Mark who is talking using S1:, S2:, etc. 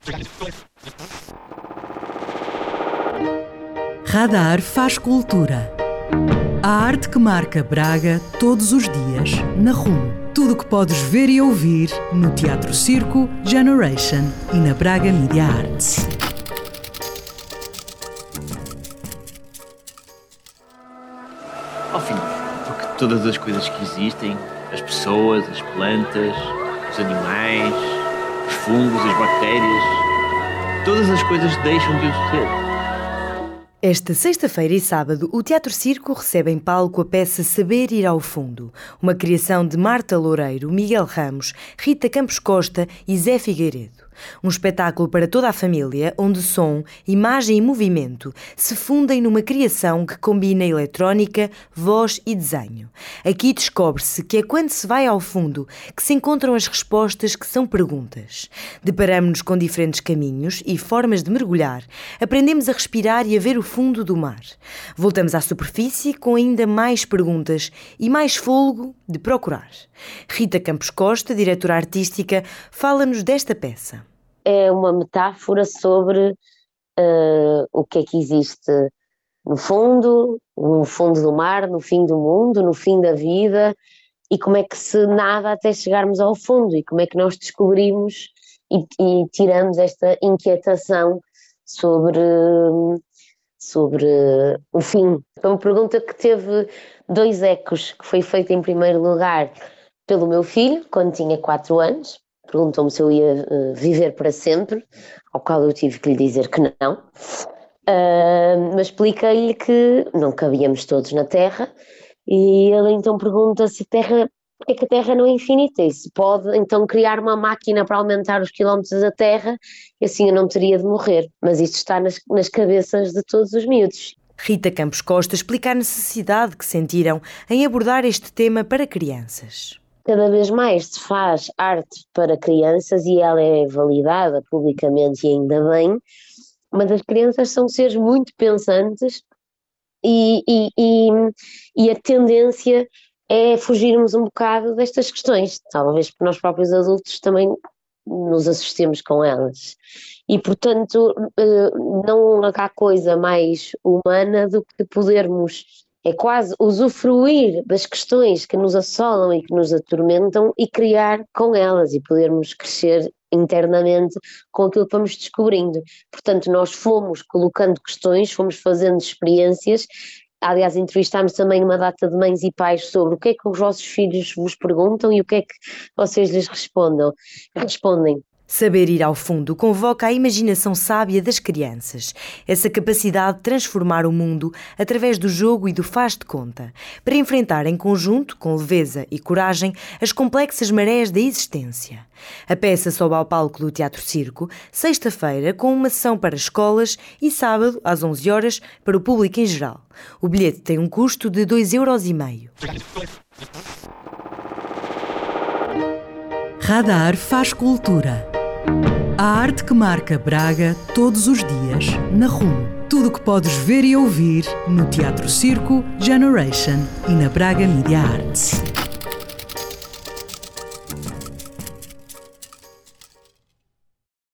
S1: Radar faz cultura. A arte que marca Braga todos os dias, na RUM. Tudo o que podes ver e ouvir no Teatro Circo, Generation e na Braga Media Arts.
S2: Ao fim, porque todas as coisas que existem, as pessoas, as plantas, os animais, os fungos, as bactérias, todas as coisas deixam de o ser.
S3: Esta sexta-feira e sábado, o Teatro Circo recebe em palco a peça Saber Ir ao Fundo, uma criação de Marta Loureiro, Miguel Ramos, Rita Campos Costa e Zé Figueiredo. Um espetáculo para toda a família, onde som, imagem e movimento se fundem numa criação que combina eletrónica, voz e desenho. Aqui descobre-se que é quando se vai ao fundo que se encontram as respostas que são perguntas. Deparamos-nos com diferentes caminhos e formas de mergulhar. Aprendemos a respirar e a ver o fundo do mar. Voltamos à superfície com ainda mais perguntas e mais fôlego de procurar. Rita Campos Costa, diretora artística, fala-nos desta peça.
S4: É uma metáfora sobre o que é que existe no fundo do mar, no fim do mundo, no fim da vida, e como é que se nada até chegarmos ao fundo, e como é que nós descobrimos e tiramos esta inquietação sobre o fim. Foi uma pergunta que teve 2 ecos, que foi feita em primeiro lugar pelo meu filho, quando tinha 4 anos. Perguntou-me se eu ia viver para sempre, ao qual eu tive que lhe dizer que não. Mas expliquei-lhe que não cabíamos todos na Terra, e ele então pergunta se porque é que a Terra não é infinita e se pode então criar uma máquina para aumentar os quilómetros da Terra, e assim eu não teria de morrer. Mas isto está nas cabeças de todos os miúdos.
S3: Rita Campos Costa explica a necessidade que sentiram em abordar este tema para crianças.
S4: Cada vez mais se faz arte para crianças e ela é validada publicamente, e ainda bem, mas as crianças são seres muito pensantes e a tendência é fugirmos um bocado destas questões, talvez porque nós próprios adultos também nos assustemos com elas. E, portanto, não há coisa mais humana do que podermos, é quase usufruir das questões que nos assolam e que nos atormentam e criar com elas e podermos crescer internamente com aquilo que vamos descobrindo. Portanto, nós fomos colocando questões, fomos fazendo experiências. Aliás, entrevistámos também uma data de mães e pais sobre o que é que os vossos filhos vos perguntam e o que é que vocês lhes respondem.
S3: Saber Ir ao Fundo convoca a imaginação sábia das crianças, essa capacidade de transformar o mundo através do jogo e do faz de conta, para enfrentar em conjunto, com leveza e coragem, as complexas marés da existência. A peça sobe ao palco do Teatro Circo, sexta-feira, com uma sessão para escolas e sábado, às 11 horas, para o público em geral. O bilhete tem um custo de 2,5 €.
S1: Radar faz cultura. A arte que marca Braga todos os dias, na RUM. Tudo o que podes ver e ouvir no Teatro Circo, Generation e na Braga Media Arts.